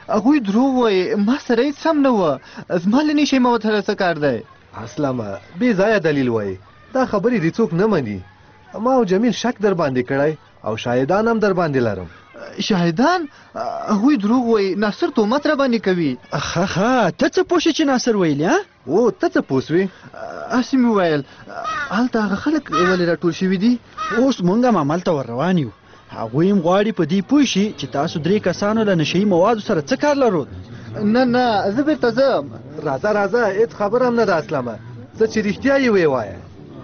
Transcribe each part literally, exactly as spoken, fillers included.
هغوی دروغ وایي، ما سره هېڅ هم نه وه. زما له نشې موت سره څه کار دی؟ اسلامه بې ځایه دلیل وایي، دا خبرې دې څوک نه مني. ما او جمیل شک در باندې کړی او شاهدان هم در باندې لرم. شاهدان؟ هغوی دروغ وایي، ناصر تهمت را باندې کوي. ښه ښه ته څه پوه شې چې ناصر ویلي؟ ها او ته څه پوه سوې؟ هسې مې وویل هلته هغه خلک ولې راټول شوي دي؟ اوس موږ هم همالته ور روان یو. هغوی هم غواړي په دې پوه شي چې تاسو درې کسانو له نشهیي موادو سره څه کار لرو. نه نه زه بېرته ځم. راځه راځه هېڅ خبره هم نه ده اسلامه، څه چې رښتیا یې ویې وایه.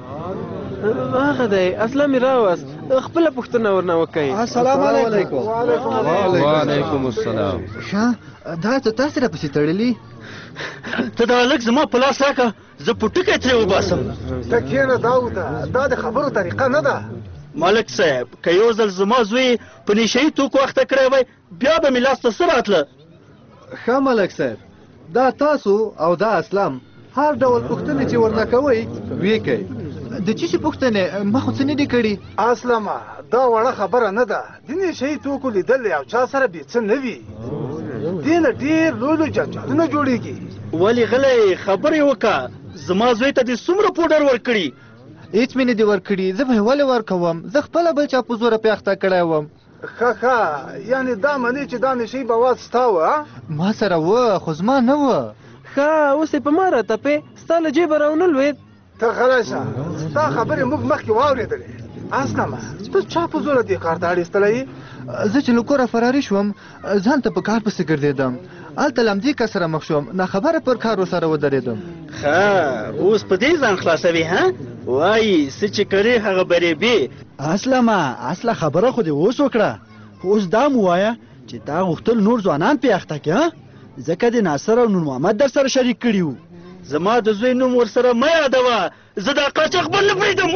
هغه دی اسلام یې راوست، خپله پوښتنه ورنه وکئ. السلام علیکم. وعلیکم السلام. ښه دا څه تاسې راپسې تړلي؟ ته دا لږ زما په لاس راکړه، زه پوټکی ترې وباسم. ته کښېنه داوده، دا د خبرو طریقه نه ده. ملک صاحب که یو ځل زما زوی په نشهیي توکو اخته کړی وی بیا به مې لاس ته څه راتله. ښه ملک صاحب، دا تاسو او دا اسلام هر ډول پوښتنې چې ورنه کوئ ویې کوئ. د چی شي پوښتنې؟ ما خو څه نه دي کړي. اسلامه دا وړه خبره نه ده، د نشهیي توکو لیدل یو چا سره بې څه نه وي، دې نه ډېر لوی لوی جنجالونه جوړېږي. ولې غلی خبرې وکړه، زما زوی ته دې څومره پوډر ورکړي؟ هېڅ مې نه دي ورکړي، زه به یې ولې ورکوم؟ زه خپله بل چا په زوره پې اخته کړی وم. ښه ښه یعنې دا منې چې دا نشهیي مواد ستا وه؟ ما سره وه خو زما نه وه. ښه اوس یې په ما راتپې، ستا له جیبه راونه لوېد. ته غلی شه، ستا خبرې موږ مخکې واورېدلې. اسلامه ته چا په زوره دې کار ته اړ ایستلی یې؟ زه چې له کوره فراري شوم ځان ته په کار پسې ګرځېدم، هلته له همدې کس سره مخ شوم، ناخبره پر کار ورسره ودرېدم. ښه اوس په دې ځان خلاصوي ها؟ وایي څه چې کرې هغه برېبې. اسلامه اصله خبره خو دې اوس وکړه، اوس دا مو وایه چې تا غوښتل نور ځوانان پې اخته کړې ها؟ ځکه د ناصر او نور محمد در سره شریک کړي وو. زما د زوی نوم ورسره مه یادوه، زه دا قاچاق بل نه پرېږدم.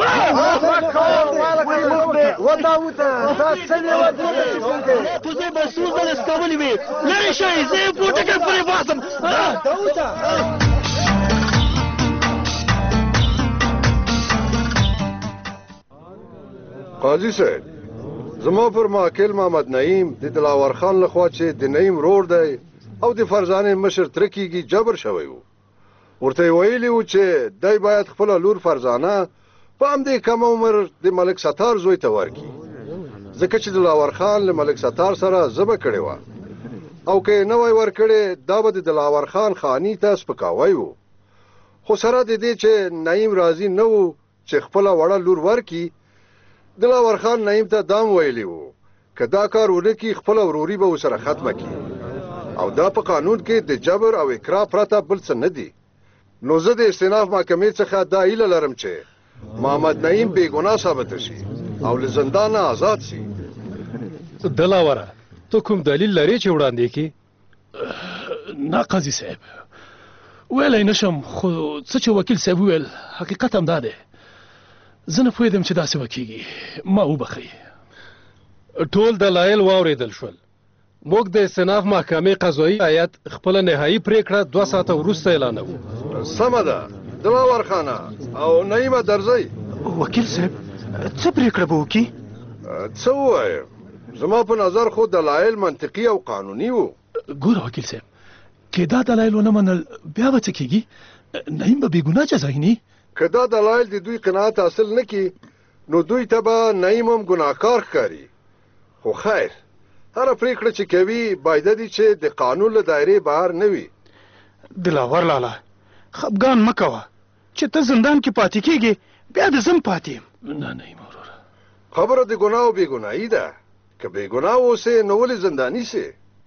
پوزې به څو ځله سکولې وې، لرې شئ زه یې پوټکی پرې باسم. قاضي صاحب زما پر ماکل محمد نعیم د دلاور خان لخوا چې د نعیم رور دی او د فرزانې مشر تره کېږي جبر شوی و. ورته یې ویلي و چې دی باید خپله لور فرزانه په همدې کم عمر د ملک ستار زوی ته ورکړي، ځکه چې دلاور خان له ملک ستار سره ژبه کړې وه او که یې نه وای ورکړې دا به د دلاور خان خاني ته سپکاوی و. خو سره د دې چې نعیم راضي نه و چې خپله وړه لور ورکړي، دلاور خان نعیم ته دام ویلی و که دا کار ونه کړي خپله وروري به ورسره ختمه کړي، او دا په قانون کې د جبر او اکراه پرته بل څه نه دي. نو زه د استیناف محکمې څخه دا هیله لرم چې محمد نعیم بې ګناه ثابته شي او له زندانه آزاد شي. دلاوره ته کوم دلیل لرې چې وړاندې کړې؟ نه قاضي صاحب ویلی نشم، خو څه چې وکیل صاحب وویل حقیقت هم دا دی، زه نه پوهېدم چې داسې وکېږي، ما وبخئ. ټول دلایل واورېدل شول. موږ د استیناف محکمې قضایي هیئت خپله نهایي پرېکړه دوه ساعته وروسته اعلانوو. سمه ده دلاور خانه او نعیمه درځئ. وکیل صاحب څه پرېکړه به وکړي؟ څه ووایم، زما په نظر خو دلایل منطقي او قانوني وو. ګوره وکیل صاحب که دا دلایل ونه منل بیا به څه کېږي؟ نعیم به بې ګناه جزایني. که دا دلایل د دوی قناعت حاصل نه کړي نو دوی ته به نعیم هم ګناهکار ښکاري. خو خیر هره پرېکړه چې کوي باید دي چې د قانون له دایرې بهر نه وي. دلاور لالا خفګان مه کوه چې ته زندان کې پاتې کېږې بیا د زم پاتې یم. نه نعیم وروره خبره د ګناه او بې ګناهي ده، که بې ګناه اوسې نو ولې زنداني سې؟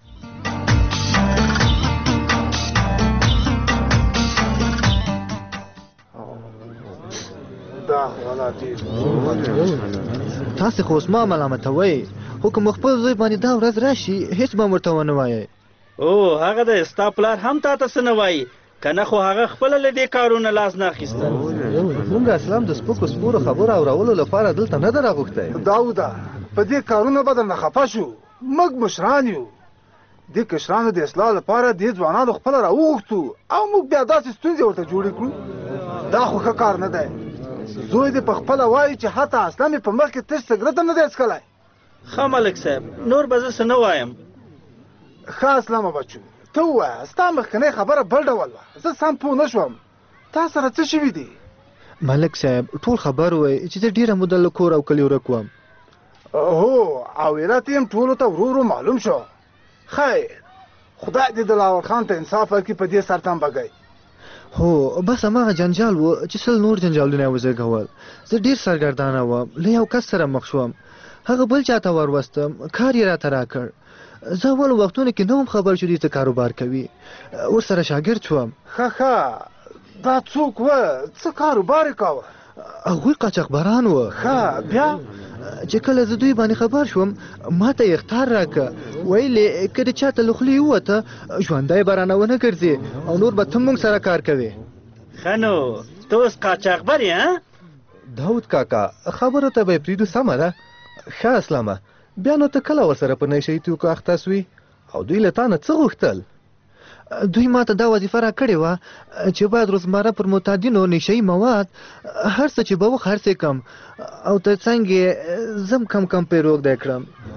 تاسې خو اوس ما ملامتوئ، خو که مو خپل زوی باندې دا ورځ راشي هېڅ به ورته ونه وایئ. او هغه د ستا پلار هم تا ته څه نه وایي، که نه خو هغه خپله له دې کارونه لاس نه اخیستل. موږ اسلام د سپکو سپورو خبرو اورولو لپاره دلته نه ده راغوښتی. داوده په دې کارونه به درنه خفه شو، موږ مشران یو، دې کشرانو د اصلاح لپاره دې ځوانانو خپله راوغوښتو او موږ بیا داسې ستونزې ورته جوړې کړو. دا خو ښه کار نه دی. زوی دې په خپله وایي چې حتی اسلام یې په مخ کې تش سګرټ هم نه دی څښلی. ښه ملک صاحب نور به زه څه نه وایم. ښه اسلامه بچو ته ووایه ستا مخکنۍ خبره بل ډول وه زه سم پوه نه شوم تا سره څه شوي دي ملک صاحب ټول خبر وای چې زه ډېره موده له کور او کلي ورک وم هو او علت یې ټولو ته ورو ورو معلوم شو خیر خدای دې دلاور خان ته انصاف ورکړي په دې سرطان بګی هو بس هماغه جنجال و چې سل نور جنجالونه یې وزېږول زه ډېر سرګردانه وم له یو کس سره مخ شوم هغه بل چاته وروستم کار یې راته راکړ زه اولو وختونو کې نه وم خبر چې دوی څه کاروبار کوي ورسره شاګرد شوم ښه ښه دا څوک وه څه کاروبار یې کاوه هغوی قاچاقبران وه ښه بیا چې کله زه دوی باندې خبر شوم ما ته یې اخطار راکړه ویل یې که د چاته له خولې ووته ژوندی به رانه ونه ګرځې او نور به ته موږ سره کار کوې ښه نو ته اوس قاچاقبر یې داود کاکا خبرو ته به یې پرېږدو سمه ده ښه اسلامه بیا نو ته کله ورسره په نشهیي توکو اخته سوي او دوی له تا نه څه غوښتل دوی ما ته دا وظیفه را کړې وه چې باید روزمره پر معتادینو نشهیي مواد هر څه چې به وخرڅې کم او تر څنګ یې زم کم کم پرې روږدی کړم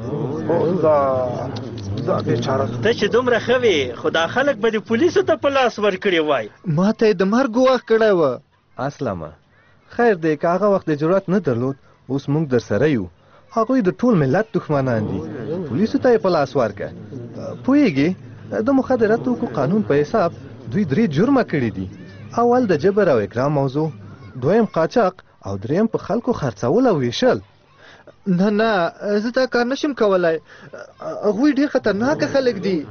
دا بېچاره ته چې دومره ښه وې خو دا خلک به د پولیسو ته په لاس ورکړې وای ما ته یې د مرګ ګواښ کړی وه اسلامه خیر دی که هغه وخت د جرأت نه درلود اوس موږ در سره یو هغوی د ټول ملت دښمنان دي پولیسو ته یې په لاس ورکړه پوهېږې د مخدره توکو قانون په حساب دوی درې جرمه کړي دي اول د جبر او اکرام موضوع دویم قاچاق او دریم په خلکو خرڅول او ویشل نه نه زه دا کار نشم کولی هغوی ډېر خطرناکه خلک دي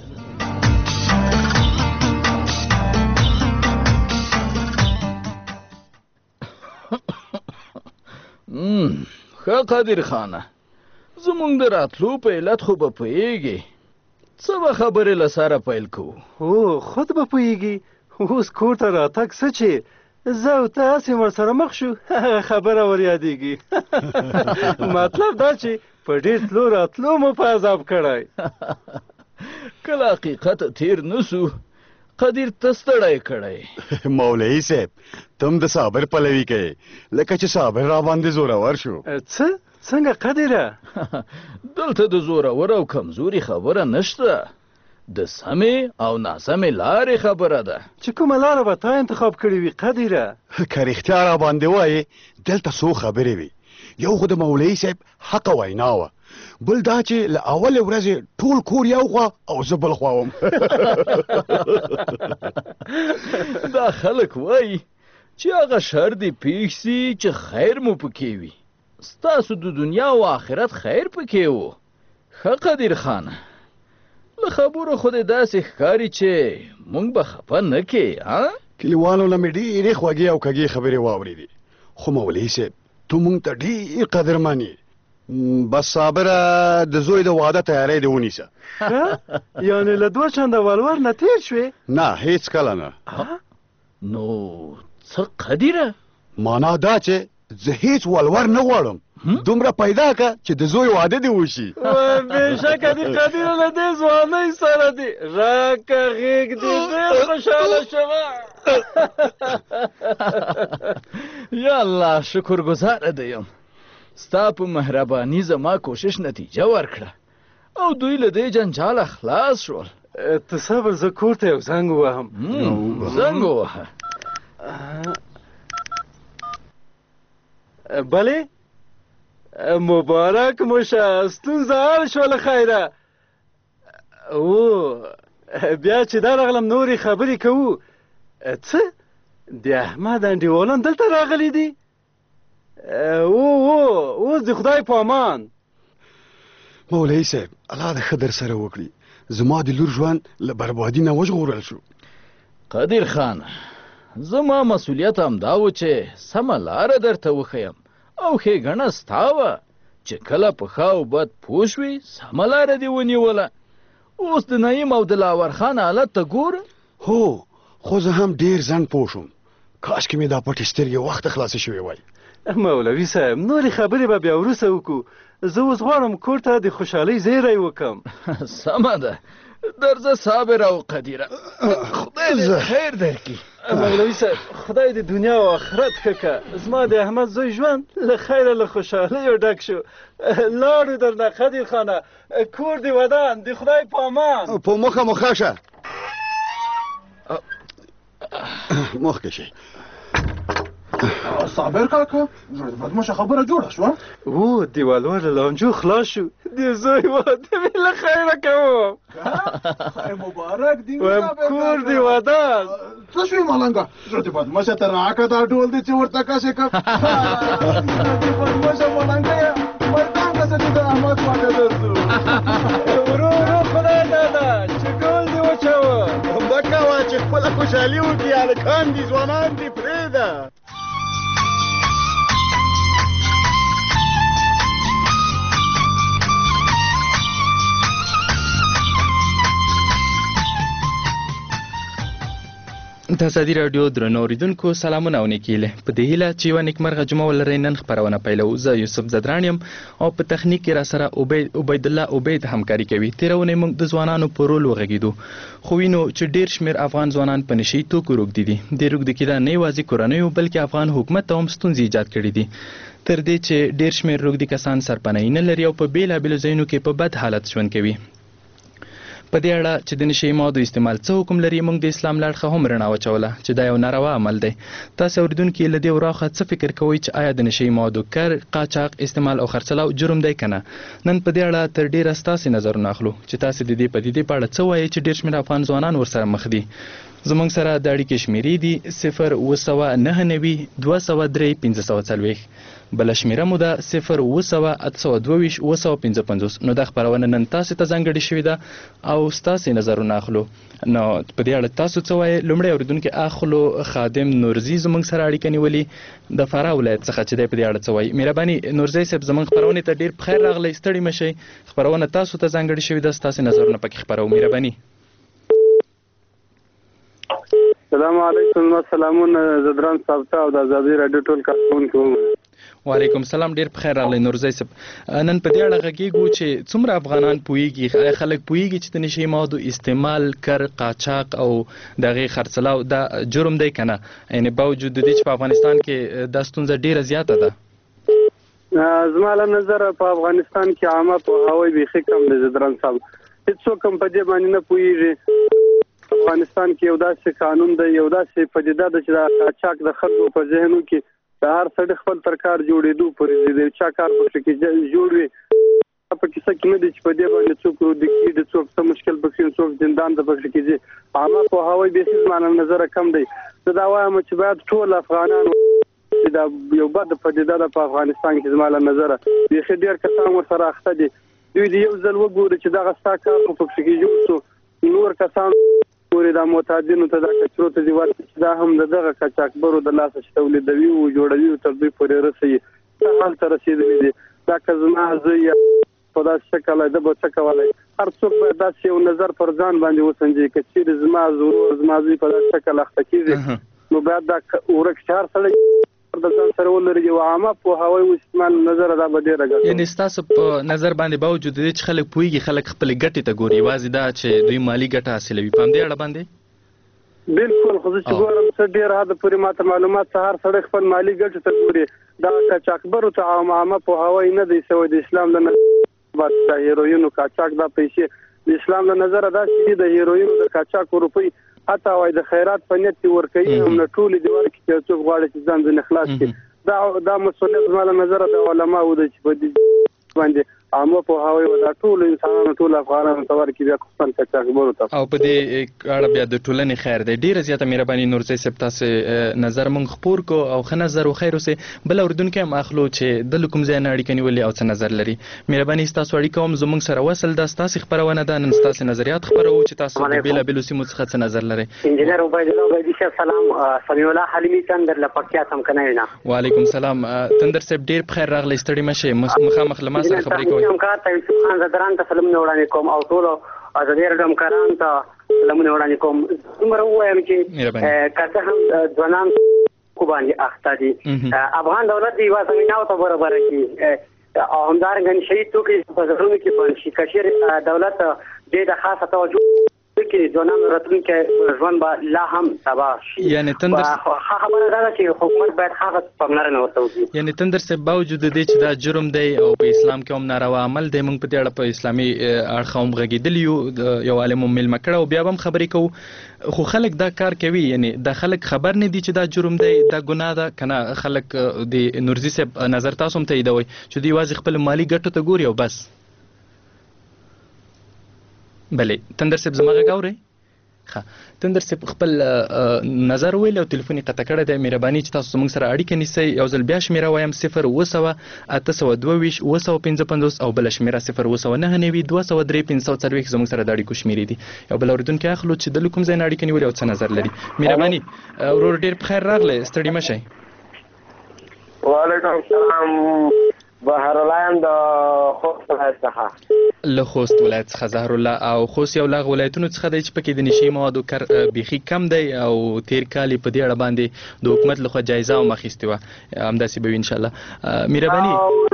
ښه قادر خانه زموږ د راتلو په علت خو به پوهېږې څه به خبرې له سره پیل کوو هو خود به پوهېږي اوس کور ته راتګ څه چې زه او ته هسې ورسره مخ شو هغه خبره ور یادېږي مطلب دا چې په ډېر تلو راتلو مو په عذاب کړی کله حقیقت تیر نه سو قدیر ته ستړی کړی مولوي صاحب تم د صابر پلوي کوې لکه چې صابر را باندې زورور شو څه څنګه قدیره دلته د زورور او کمزوري خبره نشته د سمې او ناسمې لارې خبره ده چې کومه لاره به تا انتخاب کړې وي قدیره که رښتیا را باندې وایې دلته څو خبرې وي یو خو د مولوي صاحب حقه وینا وه بل دا چې له اولې ورځې ټول کور یو خوا او زه بل خوا وم دا خلک وایي چې هغه شر دې پېښ سي چې خیر مو پکې وي ستاسو د دنیا او آخرت خیر پکې و ښه قدیر خانه له خبرو خو دې داسې ښکاري چې موږ به خفه نه کې ها کلیوالو نه مې ډېرې خوږې او کږې خبرې واورېدې خو مولوي صاحب تو موږ ته ډېر قدرمن یې بس صابره د زوی د واده تیاری دې ونیسه یعنې له دوه چنده ولور نه تېر شوې نه هېڅ کله نه نو څه قدیره معنا دا چې زه هېڅ ولور نه غواړم دومره پیدا که چې د زوی واده دې وشي بېشکه دې قدیره له دې ځوانۍ سره دي راکه غېږ دې ډېر خوشحاله شوه یا الله شکر ګزاره دی یم ستا په مهرباني زما کوشش نتیجه ورکړه او دوی له دې جنجاله خلاص شول ته صبر زه کور ته یو زنګ ووهم زنګ ووهه بلې مبارک مو شه ستونزه حل شوله خیره او بیا چې درغلم نورې خبرې کوو څه د احمد انډیوالان دلته راغلی دي او او اوس د خدای په امان مولوي صاحب الله دې ښه در سره وکړي زما د لور ژوند له بربادي نه وژغورل شو قدیر خان زما مسؤلیت همدا و چې سمه لاره درته وښیم او ښېګڼه ستا وه چې کله په ښه او بد پوه شوې سمه لاره دې ونیوله اوس د نعیم او دلاور خان حالت ته ګوره هو خو زه هم ډېر زنګ پوه شوم کاشکې مې دا پټې سترګې وخته خلاصې شوې وای مولوي صاحب نورې خبرې به بیا وروسته وکړو زه اوس غواړم کور ته د خوشحالۍ زیری وکړم سمه ده درځه صابر او قدیره خدای دې خیر درکړي مولوي صاحب خدای د دنیا او آخرت ښه زما د احمد زوی ژوند له خیره له خوشحالیو ډک شو لاړو درنه قدیر خانه کور دی ودان د خدای په امان په مخه مخه شه مخکې شي صابر کاکا بدماشه خبره جوړه شوه او دیوالوار له لانجو خلاص شو د زوی واده مې له خیره کوم خیر مبارک دی وایم کور دی ودان څه شوي ملنګه زه د بدماشه ته راکړه دا ډول دی چې ورته کاسې کړ د بدماشه ملنګه یې مردان کسه چې د احمد خواته درځو ورو ورو خدای دادا چې ډول دی وچوه مه کوه چې خپله خوشحالي وکړي هلکان دي ځوانان دي پرېږده د ازادي راډیو درنو اوریدونکو سلامونه او نیکیله په دې هیله چې یوه نیکمرغه جمعه ولرئ نن خپرونه پیلوو زه یوسف زدران یم او په تخنیک کې راسره عبید الله عبید همکاري کوي تېره اونۍ موږ د ځوانانو په رول وغږېدو خو وینو چې ډېر شمېر افغان ځوانان په نشي توکو روږدي دي دې روږدي کې دا نه یوازې کورنیو بلکې افغان حکومت ته هم ستونزې ایجاد کړي دي تر دې چې ډېر شمېر روږدي کسان سرپناهي نه لري او په بېلابېلو ځایونو کې په بد حالت ژوند کوي په دې اړه چې د نشي موادو استعمال څه حکم لري موږ د اسلام له اړخه هم رڼا واچوله چې دا یو ناروا عمل دی تاسو اورېدونکي له دې وراخه څه فکر کوئ چې آیا د نشي موادو کر قاچاق استعمال او خرڅلاو جرم دی که نه نن په دې اړه تر ډېره ستاسې نظرونه اخلو چې تاسې د دې پدیدې په اړه څه وایئ چې ډېر شمېر افغان ځوانان ورسره مخ دي زموږ سره د اړیکې شمیرې دي صفر اوه سوه نهه نوي دوه سوه درې پنځه سوه څلوېښت بله شمیره مو ده صفر اوه سوه اته سوه دوه ویشت اوه سوه پنځه پنځوس نو دا خپرونه نن تاسې ته ځانګړې شوې ده او ستاسې نظرونه اخلو نو په دې اړه تاسو څه وایئ لومړی اورېدونکي اخلو خادم نورزي زموږ سره اړیکه نیولي د فراه ولایت څخه چې دی په دې اړه څه وایي مهرباني نورزي صاحب زموږ خپرونې ته ډېر پخیر راغلی ستړي مه شئ خپرونه تاسو ته ځانګړې شوې ده ستاسې نظرونه پکې خپروو مهرباني السلام علیکم سلامونه زدران صاحب ته او د ازادي راډیو ټول کارکوونکو وعلیکم سلام ډېر پخیر راغلی نورزی صاحب نن په دې اړه غږیږو چې څومره افغانان پوهیږي خلک پوهیږي چې د نشي موادو استعمال کر قاچاق او د هغې خرڅلاو دا جرم دی که نه یعنې باوجود د دې چې په افغانستان کې دا ستونزه ډېره زیاته ده زما له نظره په افغانستان کې عامه پوهاوی بیخي کم دی زدران صاحب هېڅوک هم په دې باندې نه پوهېږي افغانستان کې یو داسې قانون دی یو داسې پدیده ده چې د قاچاق د خلکو په ذهنو کې د هر سړي خپل تر کار جوړېدو پورې دی د چا کار پکې کې جوړ وي په کیسه کې نه دی چې په دې باندې څوک رودي کېږي څوک څه مشکل پکې څوک زندان ته پکې کېږي عامه پوهاوی بیخي زما له نظره کم دی زه دا وایم چې باید ټول افغانان چې دا یو بد پدیده ده په افغانستان کې زما له نظره بیخي ډېر کسان ورسره اخته دي دوی د یو ځل وګوري چې دغه ستا کار په پکې کې جوړ شو نور کسان پورې دا معتادینو ته دا کچرو ته دي ورکړي دا هم د دغه قاچاقبرو د لاسه چې تولیدوي او جوړوي تر دوی پورې رسوي څه حال ته رسېدلي دي دا که زما زه یا په داسې شکل ده به څه کولی هر څوک باید داسې یو نظر پر ځان باندې وسنجوي که چېرې زما ورور زما زوی په داسې شکل اخته کېږي نو باید دا ورک چې هر سړی د ځان سره ولري یو عامه پوهاوی او استعمال نظر دا به ډېره ګټه یعنې ستاسو په نظر باندې باوجود د دې چې خلک پوهېږي خلک خپلې ګټې ته ګوري یوازې دا چې دوی مالي ګټه حاصلوي په همدې اړه باندې بالکل خو زه چې ګورم څه ډېر حده پورې ماته معلومات څه هر سړی خپل مالي ګټې ته ګوري دا قاچاقبرو ته عامه پوهاوی نه دی سوی د اسلام له نظره د هیروینو قاچاق دا پیسې د اسلام له نظره داسې دي د هیروینو د قاچاق روپۍ حتی وایي د خیرات په نیت کې ورکوي هم نه ټولې دې ورکړي چې څوک غواړي چې ځان ځینې خلاص کړي دا دا مسؤلیت زما له نظره د علماو ده چې په دې باندې عامه پوهاوی و دا ټول انسانانو ټول افغانانو ته ورکړي بیا خصوصا قاچاقبرو ته او په دې اړه بیا د ټولنې خیر دی ډېره زیاته مهرباني نورزی صاحب تاسې نظر موږ خپور کو او ښه نظر و خیر اوسئ بل اورېدونکی هم اخلو چې د له کوم ځای نه اړیکه نیولې او څه نظر لري مهرباني ستاسو اړیکه هم زموږ سره وصل ده ستاسې خپرونه ده نن ستاسې نظریات خپروو چې تاسو د بېلابېلو سیمو څخه څه نظر لرئ انجینر عبیدالله عبیدي صاحب سلام سمیع الله حلیمي تندر له پکتیا څمکنی نه وعلیکم سلام تندر صاحب ډېر بخیر راغلی ستړي مه شئ مخامخ له ما سره خبرې کوئ خان زدران ته سلامونه وړاندې کوم او ټولو ازادي راډیو همکارانو ته سلامونه وړاندې کوم دومره ووایم چې که څه هم ځوانان کو باندې اخته دي افغان دولت د یوه زمیناو ته برابره کړي او همدارنګه نشهیي توکي په زړونو کې بند شي که چېرې دولت دې ته خاصه توجه وکړي کې ځوانانو راتلونکی ژوند به لا هم تباه شي. یعنی تندر خبره دا ده چې حکومت باید هغه پاملرنه ورته وکړي. یعنی تندر صاحب باوجود د دې چې دا جرم دی او په اسلام کې هم ناروا عمل دی، موږ په دې اړه په اسلامي اړخ هم غږېدلي یو، یو عالم هم میلمه کړی او بیا به هم خبرې کوو، خو خلک دا کار کوي. یعنی دا خلک خبر نه دي چې دا جرم دی، دا ګناه ده که نه. خلک د نورزي صاحب نظر تاسو هم تاییدوئ چې دوی یوازې خپل مالي ګټو ته ګوري او بس. بلې تندر صاحب زما غږ اورئ؟ ښه، تندر صاحب خپل نظر ویل او تلیفون یې قطع کړی دی. مهرباني چې تاسو زموږ سره اړیکه نیسئ. یو ځل بیا شمېره وایم صفر اوه سوه اته سوه دوه ویشت اوه سوه پنځه پنځوس او بله شمېره صفر اوه سوه نهه نوي دوه سوه درې پنځه سوه څلوېښت زموږ سره د اړیکو شمېرې دي. یو بل اورېدونکی اخلو چې د کوم ځای نه اړیکه نیولې او څه نظر لري. مهرباني ورور ډېر په خیر راغلی، ستړي مه شئ. وعلیکم السلام. بهر الله یم د خوست ولایت څخه. له خوست ولایت څخه زهر الله. او خوست یو له ولایتونو څخه دی چې پکې د نشي موادو کار بیخي کم دی او تیر کال په دې اړه باندې د حکومت لخوا جایزه هم اخیستې وه، همداسې به وي انشاءالله. مهرباني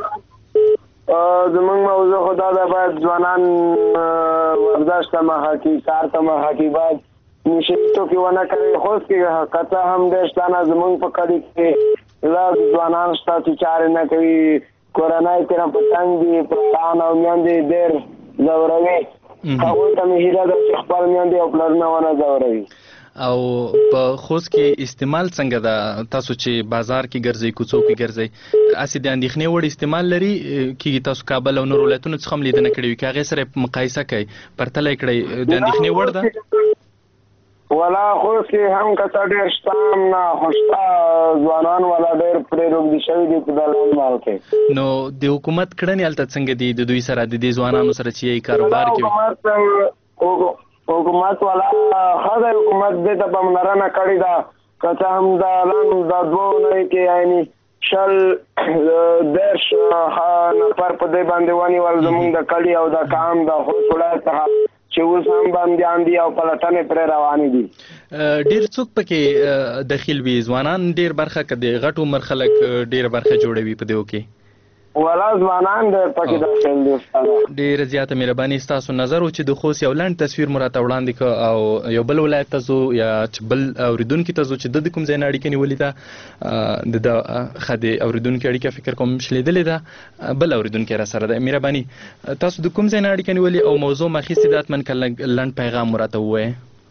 زموږ موضوع خو دا ده، باید ځوانان ورزش ته مخه کړي، کار ته مخه کړي، باید نشي توکي ونه کړي. خوست کې که څه هم دېرش تنه زموږ په کلي کې لږ ځوانان شته چې چارې نه کوي، کورنۍ تېره په تنګ دي، پلاران او میندې ډېر ځوروي. هغوی ته مې هیله ده چې خپل میندې او پلرونه ونه ځوروي. او په خوست کې استعمال څنګه ده؟ تاسو چې بازار کې ګرځئ، کوڅو کې ګرځئ، هسې د اندېښنې وړ استعمال لري؟ کېږي تاسو کابل او نور ولایتونو څخه هم لیدنه کړې وي، که هغې سره مقایسه کوئ، پرتله یې کړئ، د اندېښنې وړ ده؟ ولا خوست کې هم که څه ډېر شته هم نه، خو شته ځوانان ولا ډېر پرې روږدي شوي دي په دلال مال کې. نو د حکومت کړنې هلته څنګه دي د دوی سره، د دې ځوانانو سره چې یې کاروبار کوي؟ حکومت والا ښه دی، حکومت دې ته پاملرنه کړې ده. که څه هم د لنډ د دوو اونیو کې یعنې شل دېرش نفر په دې باندې ونیول زموږ د کلي او د قام د خوست ولایت څخه، چې اوس هم بندیان دي او پلټنې پرې روانې دي. ډېر څوک پکې دخیل وي؟ ځوانان ډېر برخه، که د غټ عمر خلک ډېر برخه جوړوي په دې کې؟ ولا ځوانان ډېر پکې داخل دي. ډېره زیاته مهرباني. ستاسو نظر و چې د خوست یو لنډ تصویر مو راته وړاندې کړ او یو بل ولایت ته ځو یا چې بل اورېدونکي ته ځو چې د د کوم ځای نه اړیکه نیولې ده، د ده ښه د اورېدونکي اړیکه فکر کوم شلېدلې ده. بل اورېدونکی را سره دی. مهرباني تاسو د کوم ځای نه اړیکه نیولې او موضوع مو اخیستې ده؟ حتما که لنډ پیغام مو راته ووایئ.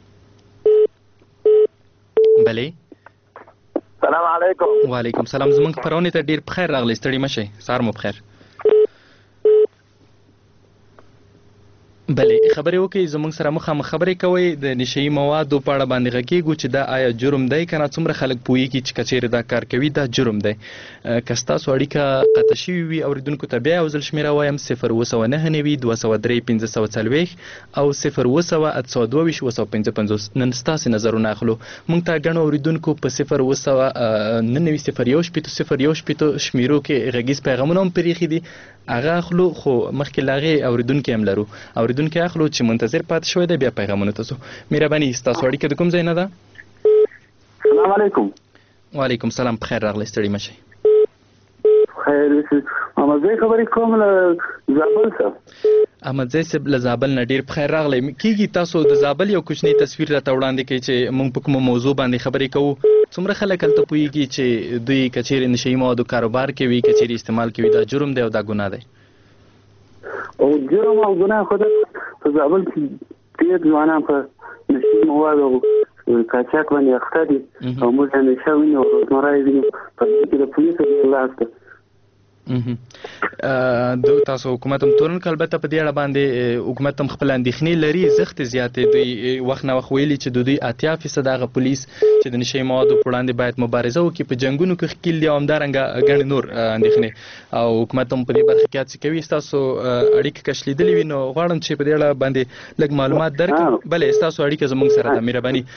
بلې السلام علیکم. وعلیکم السلام. زموږ خپرونې ته ډېر په خیر راغلی، ستړي مه شئ، سهار مو په خیر. بلې خبرې وکړئ، زموږ سره مخامخ خبرې کوئ، د نشهیي موادو په اړه باندې غږېږو چې دا آیا جرم دی که نه. څومره خلک پوهېږي چې که چېرې دا کار کوي دا جرم دی. که ستاسو اړیکه قطع شوي وي اورېدونکو ته بیا یو ځل شمېره وایم صفر اوه سوه نهه نوي دوه سوه درې پنځه سوه څلوېښت او صفر اوه سوه اته سوه دوه ویشت اوه سوه پنځه پنځوس. نن ستاسې نظرونه اخلو. موږ ته ګڼو اورېدونکو په صفر اوه سوه نهه نوي صفر یو شپېته صفر یو شپېته شمېرو کې غږیز پیغامونه هم پرې ایښي دي، هغه اخلو. خو مخکې له هغې اورېدونکي هم لرو، اورېدونکي اخلو چې منتظر پاتې شوی دی، بیا پیغامونو ته ځو. مهرباني ستاسو اړیکه د کوم ځای نه ده؟ السلام علیکم. وعلیکم السلام. په خیر راغلی، ستړي مه شئ. خیر احمدزی خبرې کوم له زابل څخه. احمدزی صاحب له زابل نه ډېر په خیر راغلی. کېږي تاسو د زابل یو کوچنی تصویر راته وړاندې کړئ چې موږ په کومه موضوع باندې خبرې کوو. څومره خلک هلته پوهېږي چې دوی که چېرې نشهیي موادو کاروبار کوي، که چېرې استعمال کوي، دا جرم دی او دا ګناه دی؟ او جرم او ګناه خو په زابل کې ډېر ځوانان په نشهیي موادو قاچاق باندې اخته دي او موږ همیشه وینو او روزمره یې وینو. په دې کې د پولیسو ډېر لاس دی. د تاسو حکومت هم تورن که البته په دې اړه باندې حکومت هم خپل اندېښنې لري، زښتې زیاتې. دوی وخت نه وخت ویلي چې د دوی اتیا فیصد هغه پولیس چې د نشهیي موادو په وړاندې باید مبارزه وکړي په جنګونو کې ښکیل دي او همدارنګه ګڼې نور اندېښنې، او حکومت هم په دې برخه کې هڅې کوي. ستاسو اړیکې که شلېدلې وي نو غواړم چې په دې اړه باندې لږ معلومات درکړم. بلې ستاسو اړیکه زموږ سره ده. مهرباني.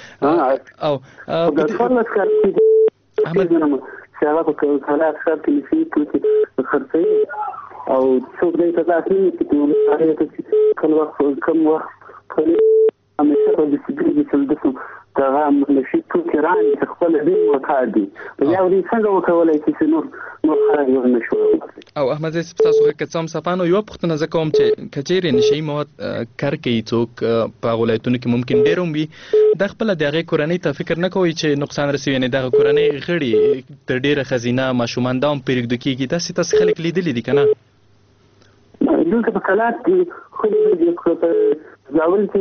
او احمد چې هغه په حالات ښار کې نشي توکي خرڅوي او څوک دی ته داسې نه وي چې هغې ته چې کم وخت کم وخت همیشه په ډسپلین کې چې دغه منفي توکي راني چې خپل دین وکړ دي بیا ورې څنګه وکولای چې نور نور خلک یو نشو او احمد زي تاسو که څوم صفانو یو پختنه زکوم چې کچېرې نشي مواد کار کوي څوک په ولایتونو کې ممکن ډېروم وي د خپل دغه کورنۍ ته فکر نه کوي چې نقصان رسوي نه دغه کورنۍ غړي تر ډېره خزینه ماشومان دام پیرګد کیږي تاسو تاسو خلک لیدلې دي کنه دغه په کلات کې خو دې خو په ځاول کې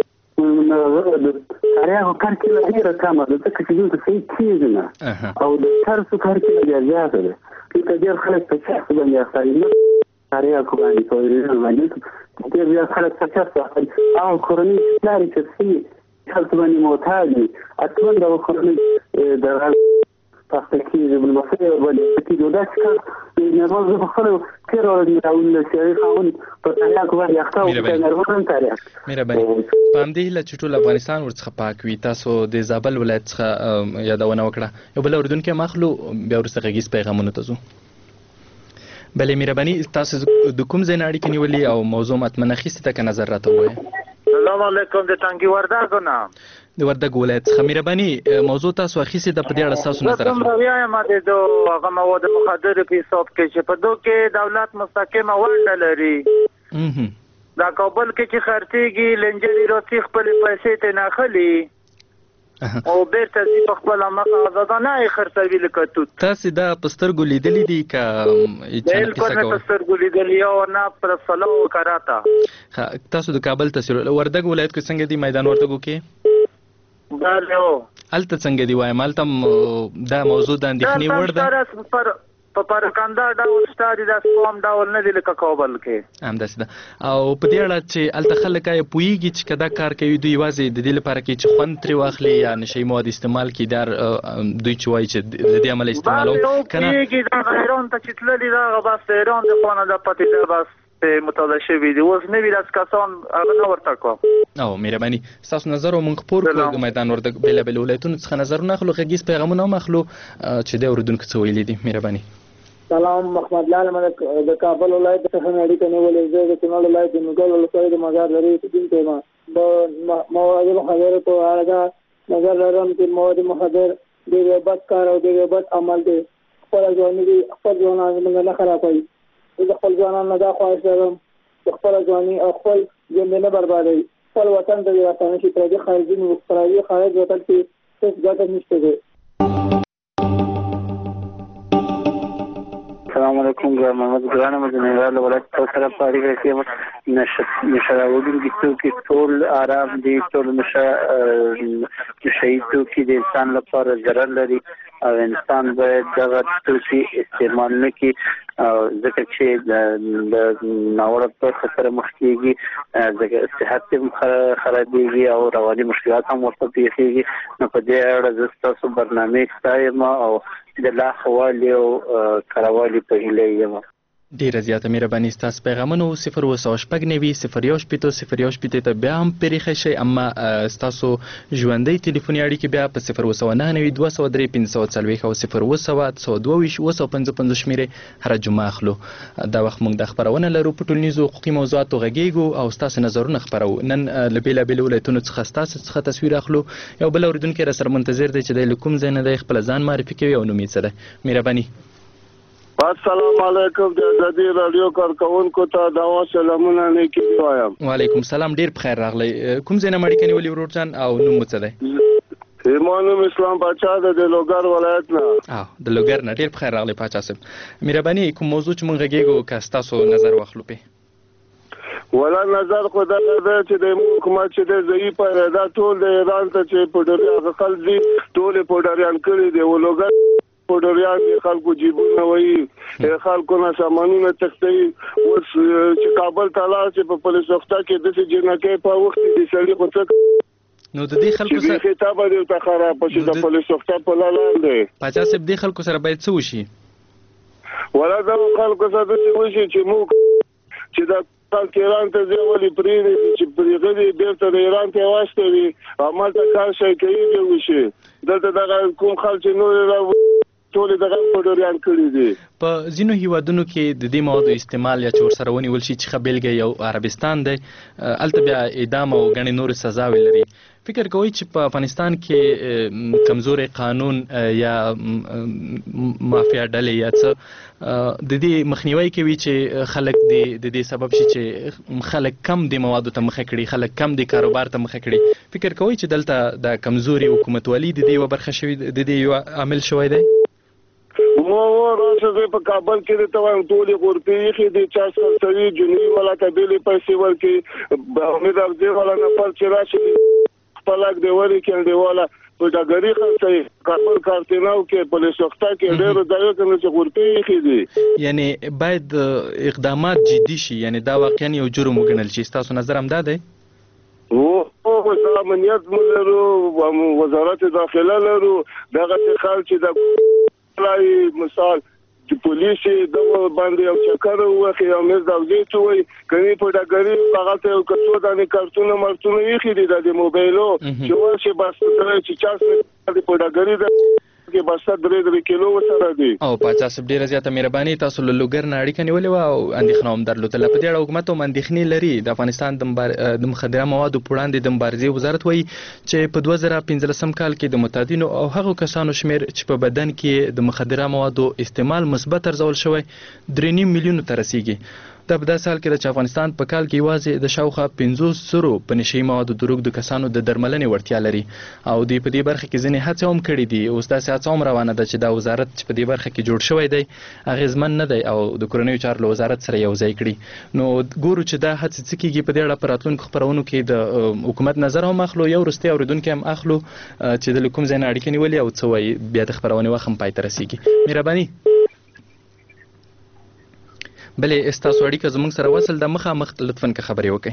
کاریا کار کې ډېر کم ده ځکه چې دوی څه کېږي نه او د تاسو کار کې ډېر زیات ده چې ډېر خلک په څه باندې اخلي کاریا کوي په ریل باندې ډېر زیات خلک په څه او کورنۍ لاري چې سي خلک باندې موتاجي اته دا کورنۍ د تاسو کې د بلوسه باندې چې دا څه نه راځي په خپل کې راځي او نو چې خاون په تاریخ باندې اخته او نرمن تاریخ مېره باندې پام دی له چټول افغانستان ورڅخه پاک وي تاسو د زابل ولایت څخه یادونه وکړه یو بل اردوونکو مخلو بیا ورڅخه غیس پیغامونه تاسو بلې مېره باندې تاسو د کوم ځای اړیکې نیولې او موضوع متمنه خسته ته نظر راته وایي السلام علیکم د تانګي وردګو نه د وردګ ولایت څخه مېره باندې موضوع تاسو اخیسته د پدې اړه تاسو نظر راځي زه بیا ما د هغه مواد مخدر په حساب کې چې په دوه کې دولت مستقیمه ونډه لري دا کابل کې چې خرڅيږي لنجري راځي خپل پیسې ته نه خلی او بیرته چې په خپل مخه آزادانه خرڅوي لکه توت تاسو دا پسترګو لیدلې دي کا چې څنګه پسترګو لیدلې او نه پر فلو کراتا تاسو د کابل تاسو وردګ ولایت کې څنګه دی میدان وردګو کې دالو الته څنګه دی وایم الته دا موضوع د اندېښنې وړ ده په پرکنده ډول ستاري د قوم ډول نه دی لکه کابل کې همداسې ده او په دې اړه چې الته خلک یې پوهېږي چې کدا کار کوي دوی یوازې د دې لپاره کې چې خوند ترې واخلي یا نشي مواد استعمال کړي در دوی چې وایي چې د دې عمل استعمالو کنه پوهېږي دا ایران ته چې تللي دا بس ایران د خونه د پاتې ده بس متوجه شوي دي اوس نوي داسې کسان هغه نه ورته کوم او مهرباني ستاسو نظر مونږ خپور کړو د میدان وردګ بېلابېل ولایتونو څخه نظرونه اخلو غږیز پیغامونه هم اخلو چې د اورېدونکو څه ویلي دي مهرباني سلام محمد لال ملک د کابل ولایت څخه اړیکه نیولې زه د کونړ ولایت د نوګل ولسوالۍ د مزار لري چې ما د مواد مخدر په اړه نظر لرم چې مواد مخدر د بد کار او د بد عمل دی خپل ځواني دي خپل ځوانان موږ نه خرابوي د خپل ځوانان نه دا خواهش لرم چې خپل ځواني او خپل ژوند نه بربادوي خپل وطن ته راځي چې پردي خارجي مستراوي خارج وطن کې څه ګټه نشته دی السلام علیکم ګران محمد ګران مدنیوال ولایت سره پاره کې نشراوګي کې ټول آرام دي ټول نشه شهید کې د انسان لپاره ضرر لري او انسان باید دغه توکي استعمال نه کړي ځکه چې د ناوړه په خطر مخ کېږي ځکه صحت هم خرابېږي او رواني مشکلات هم ورته پیښېږي نو په دې اړه زه ستاسو برنامې ستایم او د لا خوالي او کاروالي په هیله یم ډیره زیاته مهرباني ستاسو پیغامونو صفر وسو شپږ نوي صفر یو شپېته صفر یو شپېته ته بیا هم پرېښی شئ اما ستاسو ژوندۍ تلیفوني اړیکې بیا په صفر وسو نهه نوي دوه سوه درې پنځه سوه څلوېښت او صفر اووه سوه اته سوه دوه ویشت اووه سوه پنځه پنځوس شمېرې هره جمعه اخلو دا وخت موږ د خپرونه لرو په ټولنیزو حقوقي موضوعاتو غږیږو او ستاسو نظرونه خپروو نن له بېلابېلو ولایتونو څخه ستاسو څخه تصویر اخلو یو بل اورېدونکی راسره منتظر دی چې دی له کوم ځای نه دی خپله ځان معرفي کوي او نوم یې څه دی مهرباني السلام علیکم د ازادي رادیو کارکونکو ته دا سلامونه نیکی وایم وعلیکم السلام ډیر بخیر راغلی کوم ځای نه مړی کني ولې ورور جان او نوم مو څه دی ایمانوم اسلام پاچا د لوګر ولایت نه او د لوګر نه ډیر بخیر راغلی پاچا صاحب مهرباني کوم موضوع چې مونږ غږیږو که ستاسو نظر واخلو پې ولا نظر خو دا ده چې د حکومت چې د ضعیف پیدا ټول د ایران ته چې پډریان خلک دي ټول پډریان کړي دي ولوګر پډریان خلکو جیبونه وایي خلکو نه سامانونه تختوي اوس چې کابل ته لاړ چې په پولیس وخته کې داسې جنکۍ په وخت کې سړي خو څه نو د دې خلکو سره خطابه دی ته خراب چې د پولیس وخته په لاندې پاچا صاحب دې خلکو سره باید څه وشي ولا دا خلکو سره څه وشي چې موږ چې دا خلک ایران ته ځي ولې پرېږدي چې پرېږدي بېرته د ایران ته واستوي همالته کار شی کوي دی وشي دلته دغه کوم خلک چې نور ټول دغه پډوریان کړی دي. په ځینو هیوادونو کې د دې موادو استعمال یا چور سره ونیول شي چې خبلګي یو عربستان دی الته بیا اعدام او غني نور سزاوي لري. فکر کوي چې په افغانستان کې کمزوري قانون یا مافیا ډلې یا څه د دې مخنیوي کوي چې خلک د دې سبب شي چې خلک کم د موادو ته مخه کړي خلک کم د کاروبار ته مخه کړي. فکر کوي چې دلته د کمزوري حکومتولي د دې وبرخه شوی د دې یو عامل شوی دی. مو راځه زه په کابل کې د توان ټولې غورپې خې د چا سرسري جنوي ولا کبلې پیسې ورکې امید افزه ولا نفر چې راشي خپلک دی وری کې دی ولا په دغری خاصه کابل کارتناو کې پولیس وخت کې ډېر ځایو کې چې غورپې خې دي. یعنی باید اقدامات جدي شي یعنی دا واقعا یو جرم وګڼل شي. تاسو نظر هم دا دی؟ او او امنیت ملرو وزارت داخله لرو دغه خلک چې د مثال د پولیس د باندې یو چکر وخی او مز داوځي ته وي کني په دغری هغه ته کڅو دانه کارتونه مرتونه یې خېدي د موبایلو چې ورشي بس تر چې چاس د په دغری د کې بس درې درې کیلو وسره دي. او پاچا صاحب ډیره زیاته مهرباني تاسو له لوګر نه اړیکه نیولې و او اندېښنه هم درلوده. په دې اړه حکومت هم اندېښنې لري. د افغانستان د مخدره موادو په وړاندې د مبارزې وزارت وایي چې په دوه زره پنځلسم کال کې د متعدینو او هغو کسانو شمیر چې په بدن کې د مخدره موادو استعمال مثبت ارزول شوی درې نیم میلیونو ته رسیږي. دا په داسې حال کې چې افغانستان په کال کې یوازې د شاوخوا پنځوس زرو په نشي موادو دروغ د کسانو د درملنې وړتیا لري او دوی په دې برخه کې ځینې هڅې هم کړې دي. اوس داسې هڅه هم روانه ده چې دا وزارت چې په دې برخه کې جوړ شوی دی اغېزمن نه دی او د کورنیو چارو له وزارت سره یو ځای کړي. نو ګورو چې دا هڅې څه کېږي. په دې اړه په راتلونکو خپرونو کې د حکومت نظر هم اخلو یو وروستی اورېدونکی هم اخلو چې د کوم ځای نه اړیکې نیولې او څه وایي. بیا د خپرونې وخت هم پای ته رسیږي. مهرباني بلې استاسو اړیکه زموږ سره وصل د مخامخ لطفاً که خبرې وکړئ.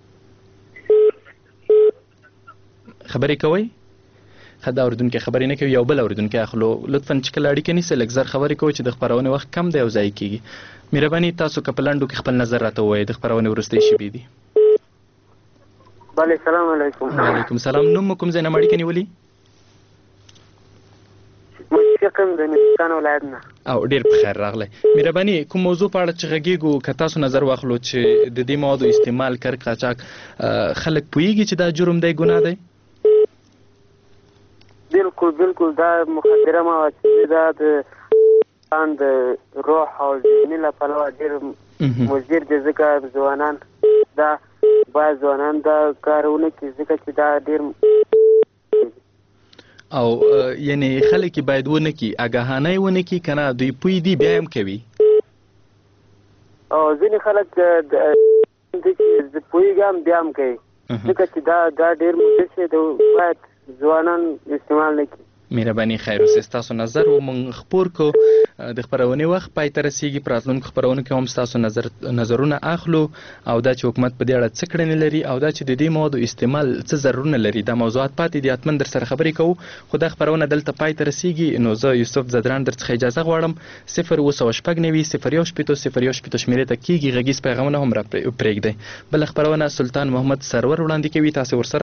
خبرې کوئ؟ ښه دا اورېدونکی خبرې نه کوي یو بل اورېدونکی اخلو. لطفاً چې کله اړیکه نیسئ لږ زر خبرې کوئ چې د خپرونې وخت کم دی او ضایع کېږي. مهرباني تاسو که په لنډو کې خپل نظر راته ووایئ. د خپرونې وروستۍ شېبې دي. بله سلام علیکم. وعلیکم سلام. نوم مو کوم ځای نه اړیکه نیولي؟ مشفقم د نورستان ولایت نه. او ډیر په خیر راغلی. مهرباني کوم موضوع په اړه چې غږیږو که تاسو نظر واخلو چې د دې موادو استعمال کر قاچاق خلک پوهیږي چې دا جرم دی ګناه دی؟ بالکل بالکل دا مخدره مواد چې دا د د روح او ذهني له پلوه ډېر مضر دي ځکه ځوانان دا باید ځوانان دا کار ونه کړي ځکه چې دا ډېر او یعنی خلک باید ونه کړي اګاهانه ونه کړي که نه دوی پوه دي بیا هم کوي. او ځینې خلک د پوهېږي هم بیا هم کوي ځکه چې دا دا ډېر مضر شی دی باید ځوانان استعمال نه کړي. مهرباني خیر اوسئ. ستاسو نظر و موږ خپور کو د خپرونې وخت پای ته رسیږي. په راتلونکو خپرونو کې هم ستاسو نظر نظرونه اخلو او دا چې حکومت په دې اړه څه کړنې لري او دا چې د دې موادو استعمال څه ضررونه لري دا موضوعات پاتې دي. حتما در سره خبرې کوو خو دا خپرونه دلته پای ته رسیږي. نو زه یوسف زدران در څخه اجازه غواړم. صفر اوه سوه شپږ نوي صفر یو شپېته صفر یو شپېته شمېرې ته کېږي غږیز پیغامونه هم را پرېږدئ. بله خپرونه سلطان محمد سرور وړاندې کوي. تاسو ورسره